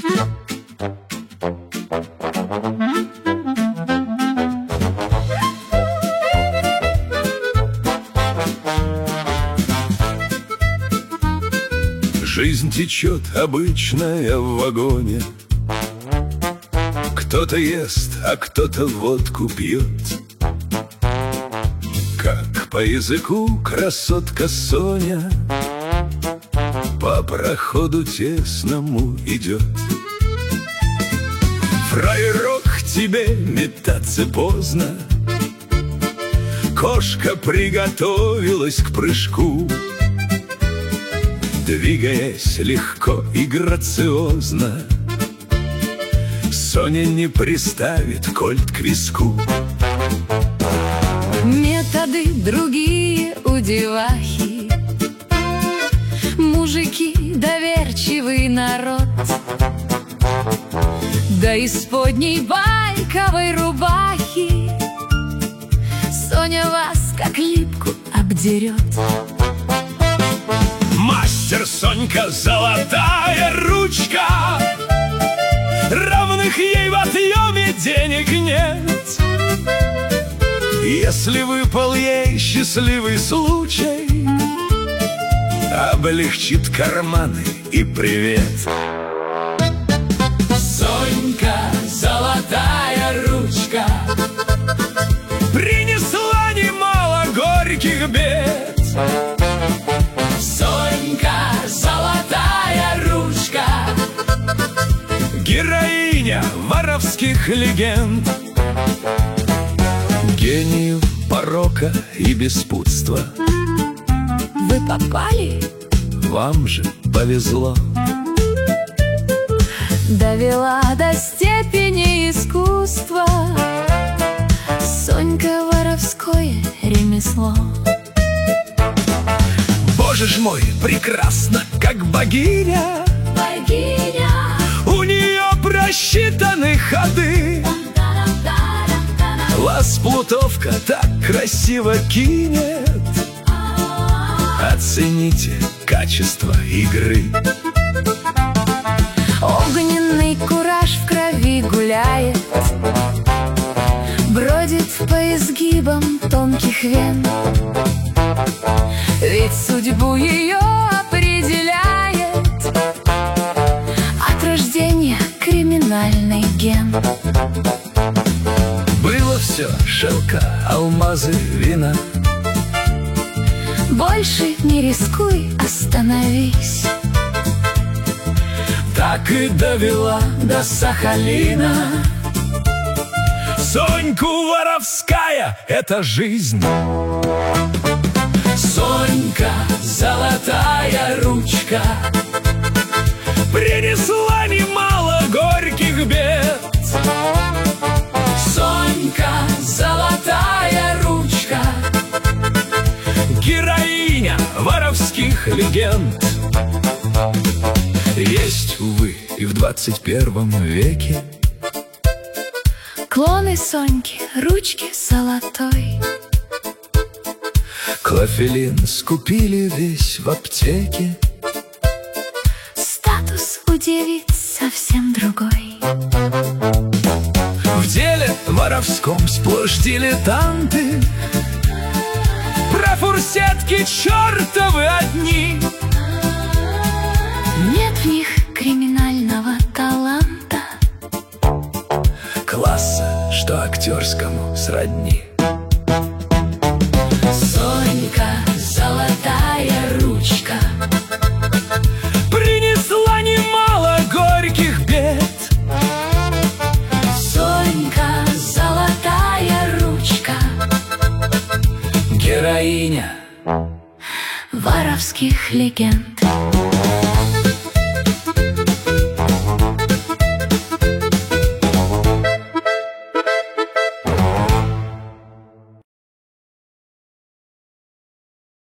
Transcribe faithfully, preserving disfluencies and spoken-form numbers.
Жизнь течет обычная в вагоне. Кто-то ест, а кто-то водку пьет. Как по языку красотка Соня по проходу тесному идет. Фраерок, тебе метаться поздно. Кошка приготовилась к прыжку. Двигаясь легко и грациозно, Соня не приставит кольт к виску. Методы другие у девахи. Мужики — доверчивый народ. Да исподней байковой рубахи Соня вас как липку обдерет. Мастер Сонька — золотая ручка, равных ей в отъеме денег нет. Если выпал ей счастливый случай, облегчит карманы и привет. Сонька — золотая ручка, принесла немало горьких бед. Сонька — золотая ручка, героиня воровских легенд. Гению порока и беспутства Вы попали? вам же повезло. Довела до степени искусства Сонька воровское ремесло. Боже ж мой, прекрасно, как богиня. Богиня, У нее просчитаны ходы. Вас плутовка так красиво кинет. Оцените качество игры. огненный кураж в крови гуляет, бродит по изгибам тонких вен. Ведь судьбу ее определяет от рождения криминальный ген. Было все: шелка, алмазы, вина. Больше не рискуй, остановись. Так и довела до Сахалина. Соньку воровская — это жизнь. Сонька — золотая ручка, принесла немало горьких бед. Сонька — золотая ручка, Героиня воровских легенд. Есть, увы, и в двадцать первом веке Клоны Соньки, ручки золотой. клофелин скупили весь в аптеке. Статус у девиц совсем другой. В деле воровском сплошь дилетанты. Про фурсетки чертовы одни. Нет в них криминального таланта, Класса, что актерскому сродни. Сонька — золотая ручка, Принесла немало горьких бед. Сонька — золотая ручка, Героиня воровских легенд.